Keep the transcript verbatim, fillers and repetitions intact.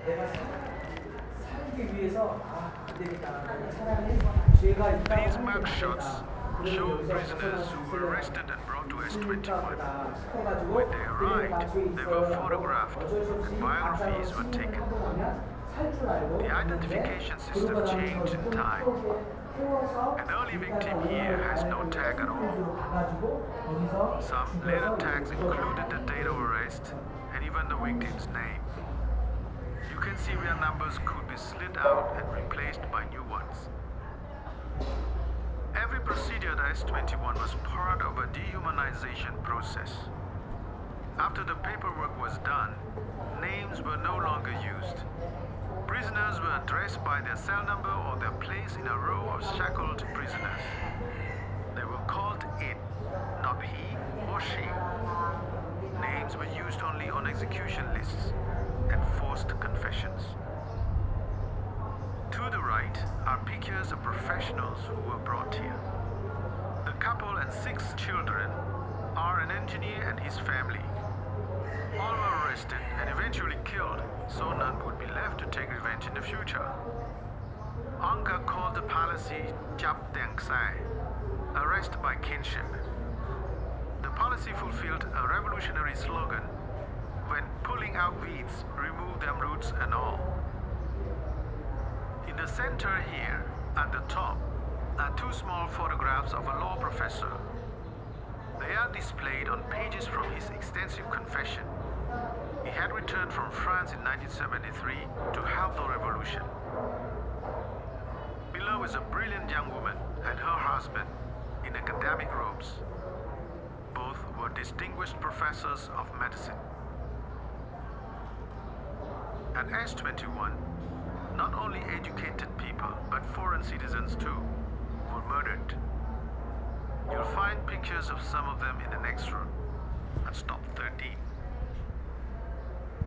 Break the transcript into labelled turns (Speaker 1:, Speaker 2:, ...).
Speaker 1: 내가 살, 살기 위해서 아, 안 되겠다. 내가 차라리 죄가 있다고
Speaker 2: These
Speaker 1: 하는 게
Speaker 2: mugshots
Speaker 1: 낫겠다.
Speaker 2: show
Speaker 1: 그러면 여기서
Speaker 2: prisoners who were
Speaker 1: 벗어나서
Speaker 2: arrested and brought to S
Speaker 1: 죽을까
Speaker 2: twenty-one.
Speaker 1: 보다 싶어가지고
Speaker 2: When they
Speaker 1: 그들이
Speaker 2: arrived,
Speaker 1: 같이
Speaker 2: they were
Speaker 1: 있어요.
Speaker 2: photographed.
Speaker 1: 어쩔 수 없이
Speaker 2: Biographies
Speaker 1: 가짜로
Speaker 2: were
Speaker 1: 신문을
Speaker 2: taken.
Speaker 1: 하고 나면 살 줄 알고
Speaker 2: The
Speaker 1: 갔는데
Speaker 2: identification system
Speaker 1: 그러고 나서
Speaker 2: changed in
Speaker 1: 좀
Speaker 2: time.
Speaker 1: 태우게 태워서
Speaker 2: An early victim
Speaker 1: 일단
Speaker 2: here has no tag at all.
Speaker 1: 신분으로 가가지고 거기서
Speaker 2: Some
Speaker 1: 죽여서
Speaker 2: later tags
Speaker 1: 이렇게
Speaker 2: included the date of arrest and even the victim's name. You can see real numbers could be slid out and replaced by new ones. Every procedure at S twenty-one was part of a dehumanization process. After the paperwork was done, names were no longer used. Prisoners were addressed by their cell number or their place in a row of shackled prisoners. They were called it, not he or she. Names were used only on execution lists and forced confessions. To the right are pictures of professionals who were brought here. The couple and six children are an engineer and his family. All were arrested and eventually killed, so none would be left to take revenge in the future. Anga called the policy Jap Deng Sai, arrest by kinship. The policy fulfilled a revolutionary slogan: when pulling out weeds, remove them roots and all. In the center here, at the top, are two small photographs of a law professor. They are displayed on pages from his extensive confession. He had returned from France in nineteen seventy-three to help the revolution. Below is a brilliant young woman and her husband in academic robes. Both were distinguished professors of medicine. At S twenty-one, not only educated people, but foreign citizens too, were murdered. You'll find pictures of some of them in the next room.